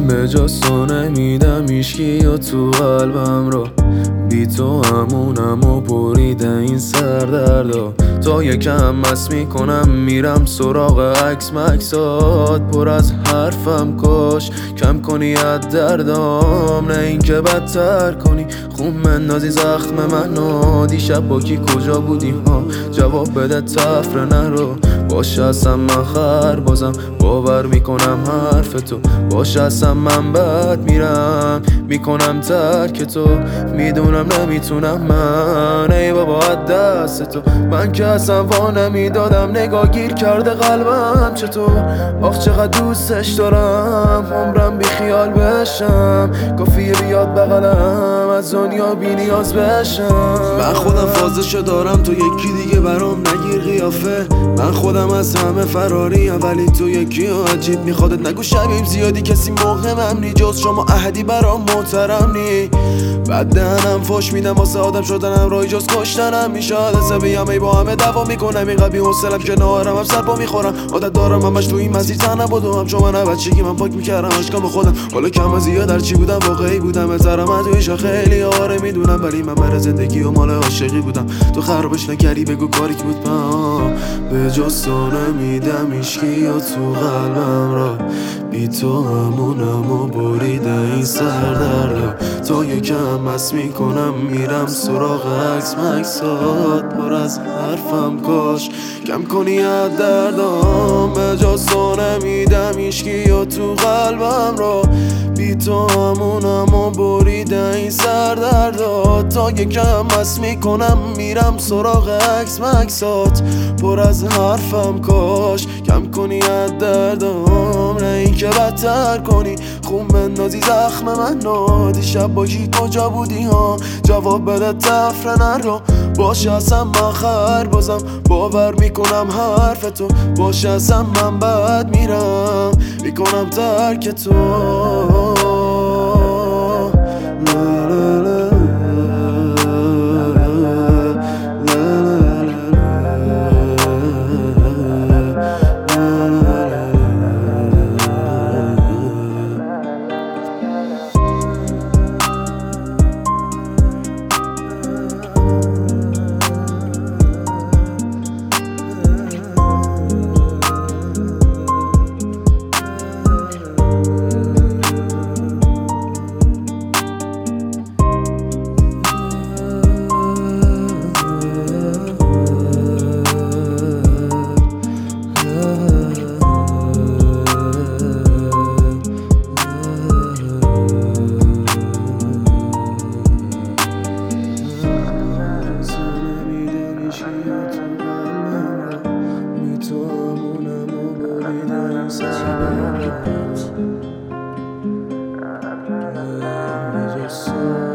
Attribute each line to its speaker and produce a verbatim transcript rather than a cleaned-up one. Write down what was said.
Speaker 1: به جز تو نمیدم هیچکی و تو قلبم رو، بی تو همونم و بریده این سردردا. تا یکم مس میکنم میرم سراغ عکس مکسات، پر از حرفم کاش کم کنی از دردام، نه اینکه بدتر کنی خون مندازی زخم منو. دیشب با کی کجا بودی ها؟ جواب بده تفره نرو. باشه اصلا من خر بازم باور میکنم حرف تو، باشه اصلا من بد میرم میکنم ترک تو. میدونم نمیتونم من، ای بابا از دست تو من که اصلا وا نمیدادم، نگاه گیر کرده قلبم چطور. آخ چقدر دوستش دارم، عمرم بی خیال بشم، کافیه بیاد بغلم از دنیا بی نیاز بشم.
Speaker 2: من خودم فازشو دارم تو یکی دیگه برام نگیر قیافه، من خودم از همه فراریم ولی تو یکی و عجیب میخوادت نگو شبیم زیادی کسی مهمم نی جز شما احدی برام محترم نی. بعد دهنم فش میدم واسه آدم شدنم رای جز کشتنم میشاد حسابیم ای با همه دوا میکنم اینقدر بی‌حوصله‌ام که نهارم هم سر پا میخورم. عادت دارم همش تو این مسیر تنها بودم چون من بچگی من پاک میکردم اشکام خودم، حالا کم از زیاد در چی بودم واقعی بودم احترام تویشا خیلی آره میدونم، ولی من برای زندگی و مال عاشقی بودم تو خرابش نکردی بگو کاری که بود من. به جز تو نمیدم هیچکی و تو قلبم را، بی تو همونم و بریده این سردردا. تا یکم مس میکنم میرم سراغ عکس مکسات، پر از حرفم کاش کم کنی از دردام. به جز تو نمیدم هیچکی و تو قلبم را، بی تو همونم و بریده این سردردا. تا یکم مس میکنم میرم سراغ عکس مکسات، پر از حرفم کاش کم کنی از دردام، نه اینکه بدتر کنی خون بندازی زخم منو. دیشب با کی کجا بودی ها؟ جواب بده تفره نرو. باشه اصلا من خر بازم باور میکنم حرف تو، باشه اصلا من بد میرم میکنم ترک تو.
Speaker 1: So